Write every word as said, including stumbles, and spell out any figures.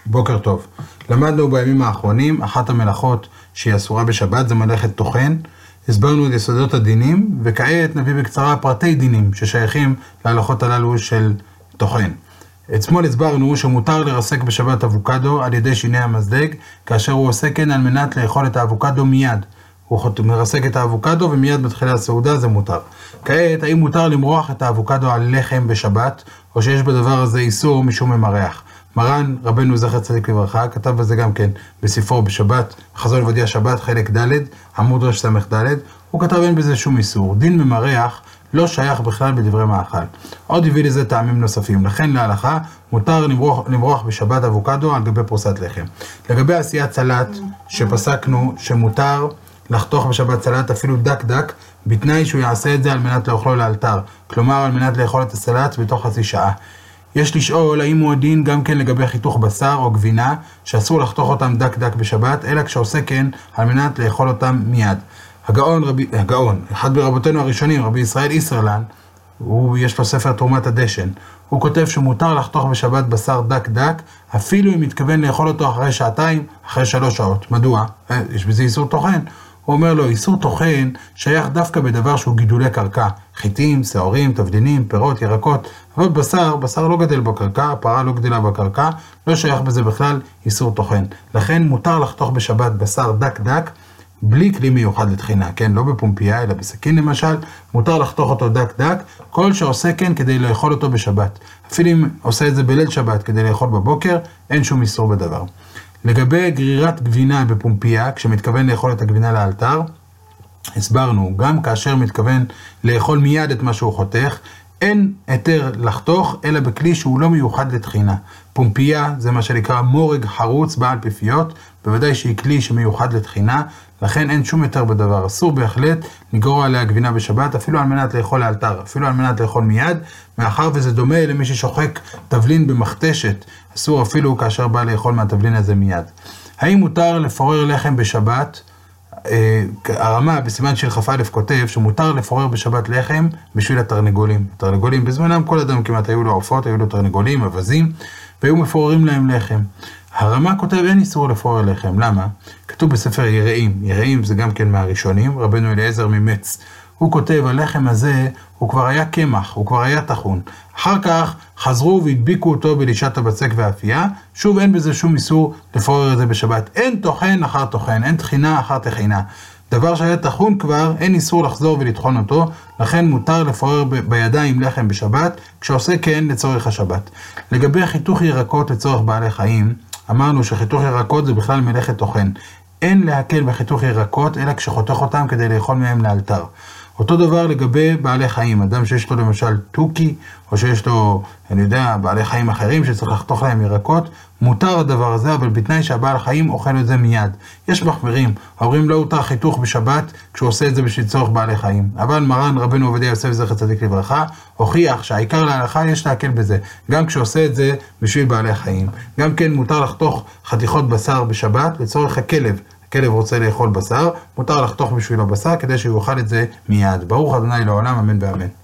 בוקר טוב. למדנו בימים האחרונים, אחת המלאכות שהיא אסורה בשבת זה מלאכת טוחן. הסברנו את יסודות הדינים, וכעת נביא בקצרה פרטי דינים ששייכים להלכות הללו של טוחן. אתמול הסברנו שמותר לרסק בשבת אבוקדו על ידי שיני המזלג, כאשר הוא עושה כן על מנת לאכול את האבוקדו מיד. הוא מרסק את האבוקדו ומיד מתחילה הסעודה, זה מותר. כעת, האם מותר למרוח את האבוקדו על לחם בשבת, או שיש בדבר הזה איסור משום ממרח? מרן, רבנו זכר צדיק לברכה, כתב בזה גם כן בספרו בשבת, חזון עובדיה שבת, חלק ד', עמוד רש סמך ד', הוא כתב אין בזה שום איסור. דין ממרח לא שייך בכלל בדברי מאכל. עוד הביא לזה טעמים נוספים. לכן להלכה מותר למרוח, למרוח בשבת אבוקדו על גבי פרוסת לחם. לגבי עשיית סלט שפסקנו שמותר לחתוך בשבת סלט אפילו דק דק, בתנאי שהוא יעשה את זה על מנת לאכלו לאלתר, כלומר על מנת לאכול את הסלט בתוך חצי שעה. יש לשאול האם הוא הדין גם כן לגבי חיתוך בשר או גבינה שאסור לחתוך אותם דק דק בשבת, אלא כשעושה כן על מנת לאכול אותם מיד. הגאון, רבי, הגאון, אחד ברבותינו הראשונים, רבי ישראל ישרלן, הוא יש לו ספר תרומת הדשן, הוא כותב שמותר לחתוך בשבת בשר דק דק, אפילו אם מתכוון לאכול אותו אחרי שעתיים, אחרי שלוש שעות. מדוע? יש בזה איסור טוחן. הוא אומר לו, איסור טוחן שייך דווקא בדבר שהוא גידולי קרקע, חיטים, שעורים, תבדינים, פירות, ירקות, אבל בשר, בשר לא גדל בקרקע, הפרה לא גדלה בקרקע, לא שייך בזה בכלל איסור טוחן. לכן מותר לחתוך בשבת בשר דק דק, בלי כלי מיוחד לתחינה, כן? לא בפומפייה, אלא בסכין למשל, מותר לחתוך אותו דק דק, כל שעושה כן כדי לאכול אותו בשבת. אפילו אם עושה את זה בליל שבת כדי לאכול בבוקר, אין שום איסור בדבר. לגבי גרירת גבינה בפומפייה, כשמתכוון לאכול את הגבינה לאלתר, הסברנו, גם כאשר מתכוון לאכול מיד את מה שהוא חותך, אין היתר לחתוך, אלא בכלי שהוא לא מיוחד לתחינה. פומפייה זה מה שנקרא מורג חרוץ בעל פיפיות, בוודאי שהיא כלי שמיוחד לתחינה, לכן אין שום היתר בדבר. אסור בהחלט לגרור עליה גבינה בשבת, אפילו על מנת לאכול לאלתר, אפילו על מנת לאכול מיד, מאחר וזה דומה למי ששוחק תבלין במכתשת, אסור אפילו כאשר בא לאכול מהתבלין הזה מיד. האם מותר לפורר לחם בשבת? הרמה בסימן של כ"א כותב שמותר לפורר בשבת לחם בשביל התרנגולים. התרנגולים בזמנם כל אדם כמעט היו לו עופות, היו לו תרנגולים, אבזים, והיו מפוררים להם לחם. הרמה כותב אין איסור לפורר לחם. למה? כתוב בספר יראים. יראים זה גם כן מהראשונים, רבנו אליעזר ממץ. הוא כותב, הלחם הזה הוא כבר היה קמח, הוא כבר היה תחון. אחר כך חזרו והדביקו אותו בלישת הבצק והאפייה, שוב אין בזה שום איסור לפורר את זה בשבת. אין טוחן אחר טוחן, אין תחינה אחר תחינה. דבר שהיה תחון כבר, אין איסור לחזור ולטחון אותו, לכן מותר לפורר ב- בידיים לחם בשבת, כשעושה כן לצורך השבת. לגבי חיתוך ירקות לצורך בעלי חיים, אמרנו שחיתוך ירקות זה בכלל מלאכת טוחן. אין להקל בחיתוך ירקות, אלא כשחותך אותם כדי לאכול מהם לאלתר. אותו דבר לגבי בעלי חיים, אדם שיש לו למשל טוקי, או שיש לו, אני יודע, בעלי חיים אחרים שצריך לחתוך להם ירקות, מותר הדבר הזה, אבל בתנאי שהבעל חיים אוכל את זה מיד. יש מחמירים, אומרים לא הותר חיתוך בשבת כשהוא עושה את זה בשביל צורך בעלי חיים. אבל מרן רבנו עובדיה יוסף זכר צדיק לברכה, הוכיח שהעיקר להלכה יש להקל בזה, גם כשעושה את זה בשביל בעלי חיים. גם כן מותר לחתוך חתיכות בשר בשבת לצורך הכלב. כלב רוצה לאכול בשר, מותר לחתוך בשבילו בשר כדי שהוא יאכל את זה מיד. ברוך ה' לעולם, אמן ואמן.